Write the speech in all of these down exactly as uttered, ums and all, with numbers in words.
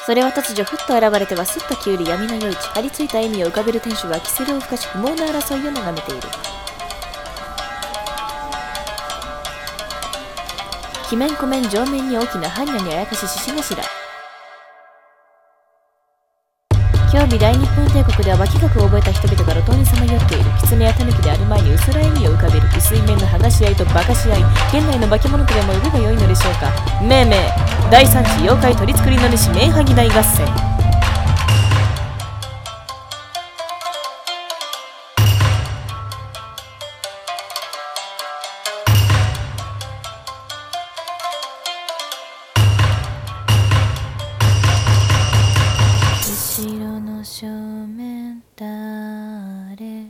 それは突如ふっと現れてはすっと消える闇の夜市。張り付いた笑みを浮かべる店主はキセルを吹かし不毛な争いを眺めている。鬼面湖面上面に大きな般若にあやかし獅子頭。今日美大日本帝国では脇学を覚えた人々が路頭にさまよっている。狐や狸である前に薄ら笑みを浮かべる。薄い面の剥がし合いと馬鹿し合い。現代の化け物とでも呼べばよいのでしょうか。命名第三次妖怪取り繕いの主面はぎ大合戦。後ろの正面誰。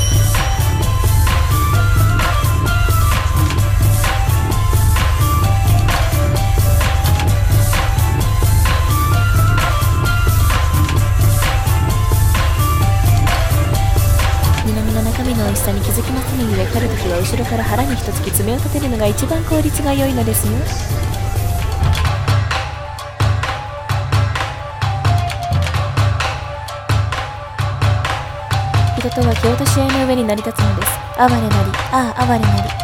南の中身の美味しさに気づきませぬゆえ、狩るときは後ろから腹に一突き爪を立てるのが一番効率が良いのですよ。人とは気落とし合いの上に成り立つのです。哀れなり、ああ哀れなり。